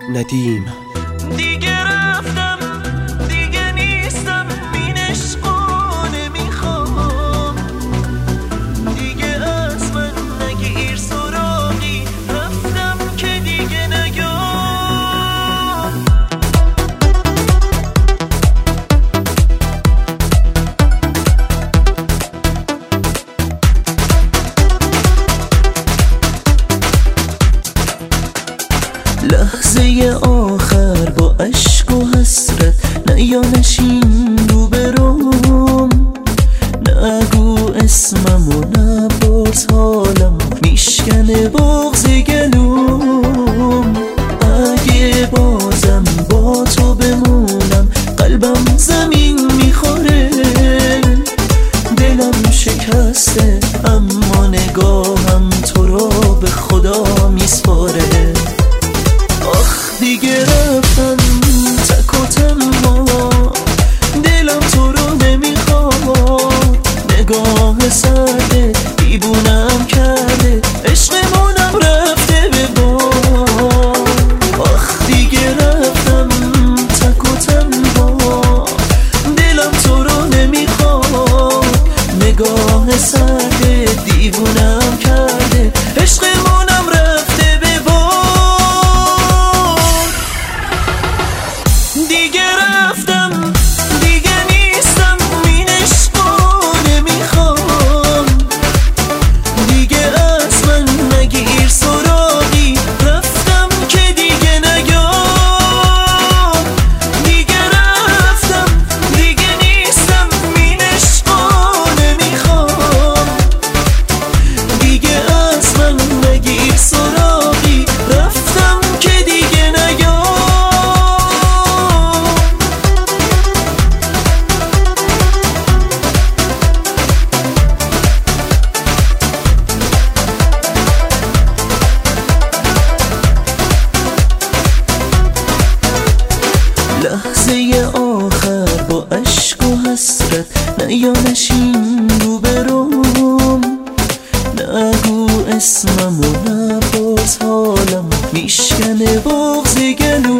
ندیم. دیگه رفتم، دیگه نیستم، این عشقو نمیخوام دیگه، از من نگیر سراغی، رفتم که دیگه نیام. لحظه آخر با عشق و حسرت، نه یا نشین رو بروم، نگو اسممو نپرس حالمو، میشکنه بغض گلوم. اگه بازم با تو بمونم، قلبم زمین میخوره، دلم شکسته اما نگاهم تو رو به خدا میسپاره. آخ دیگه رفتم تک و تنها، دلم تو رو نمیخواد، نگاه سرده دیوونم کرده، عشقمونم رفته به باد. آخ دیگه رفتم تک و تنها، دلم تو رو نمیخواد، نگاه سرده دیوونم کرده، عشقمونم رفته به باد. دیگه رفتم، دیگه نیستم، این عشقو نمیخوام دیگه، از من نگیر سراغی، رفتم که دیگه نیام. دیگه رفتم، دیگه نیستم، این عشقو نمیخوام دیگه، از من نگیر سراغی، رفتم که دیگه نیام. لحظه آخر با عشق و حسرت، نه یا نشین رو بروم، نگو اسممو نپرس حالمو، میشکنه بغض گلوم.